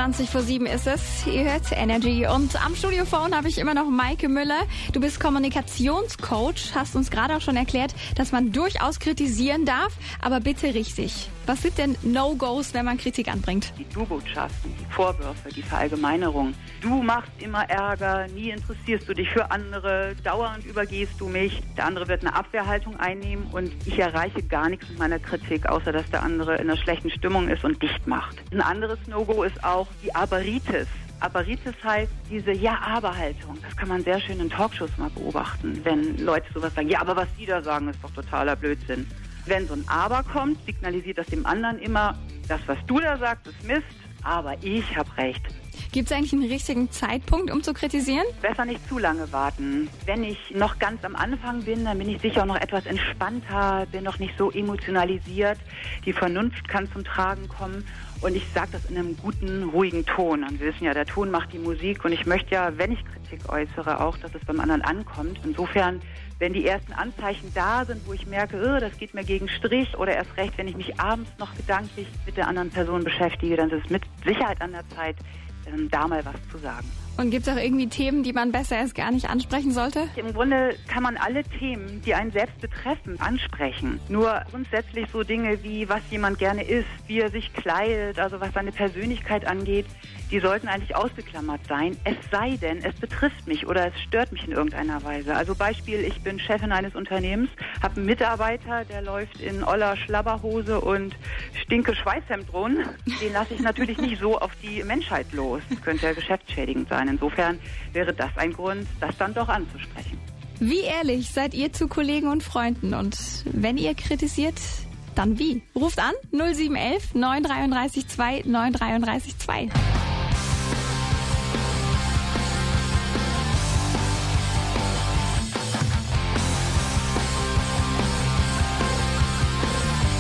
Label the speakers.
Speaker 1: 20:07 ist es. Ihr hört Energy. Und am Studiophone habe ich immer noch Maike Müller. Du bist Kommunikationscoach, hast uns gerade auch schon erklärt, dass man durchaus kritisieren darf, aber bitte richtig. Was sind denn No-Gos, wenn man Kritik anbringt?
Speaker 2: Die Du-Botschaften, die Vorwürfe, die Verallgemeinerung. Du machst immer Ärger, nie interessierst du dich für andere, dauernd übergehst du mich. Der andere wird eine Abwehrhaltung einnehmen und ich erreiche gar nichts mit meiner Kritik, außer dass der andere in einer schlechten Stimmung ist und dicht macht. Ein anderes No-Go ist auch die Aberitis. Aberitis heißt diese Ja-Aber-Haltung. Das kann man sehr schön in Talkshows mal beobachten, wenn Leute sowas sagen, ja, aber was die da sagen, ist doch totaler Blödsinn. Wenn so ein Aber kommt, signalisiert das dem anderen immer, das, was du da sagst, ist Mist, aber ich habe recht.
Speaker 1: Gibt es eigentlich einen richtigen Zeitpunkt, um zu kritisieren?
Speaker 2: Besser nicht zu lange warten. Wenn ich noch ganz am Anfang bin, dann bin ich sicher auch noch etwas entspannter, bin noch nicht so emotionalisiert. Die Vernunft kann zum Tragen kommen. Und ich sage das in einem guten, ruhigen Ton. Und wir wissen ja, der Ton macht die Musik. Und ich möchte ja, wenn ich Kritik äußere, auch, dass es beim anderen ankommt. Insofern, wenn die ersten Anzeichen da sind, wo ich merke, das geht mir gegen Strich, oder erst recht, wenn ich mich abends noch gedanklich mit der anderen Person beschäftige, dann ist es mit Sicherheit an der Zeit, da mal was zu sagen.
Speaker 1: Und gibt es auch irgendwie Themen, die man besser erst gar nicht ansprechen sollte?
Speaker 2: Im Grunde kann man alle Themen, die einen selbst betreffen, ansprechen. Nur grundsätzlich so Dinge wie, was jemand gerne isst, wie er sich kleidet, also was seine Persönlichkeit angeht, die sollten eigentlich ausgeklammert sein. Es sei denn, es betrifft mich oder es stört mich in irgendeiner Weise. Also Beispiel, ich bin Chefin eines Unternehmens, habe einen Mitarbeiter, der läuft in oller Schlabberhose und stinke Schweißhemd rum. Den lasse ich natürlich nicht so auf die Menschheit los. Das könnte ja geschäftsschädigend sein. Insofern wäre das ein Grund, das dann doch anzusprechen.
Speaker 1: Wie ehrlich seid ihr zu Kollegen und Freunden? Und wenn ihr kritisiert, dann wie? Ruft an 0711 933 2 933 2.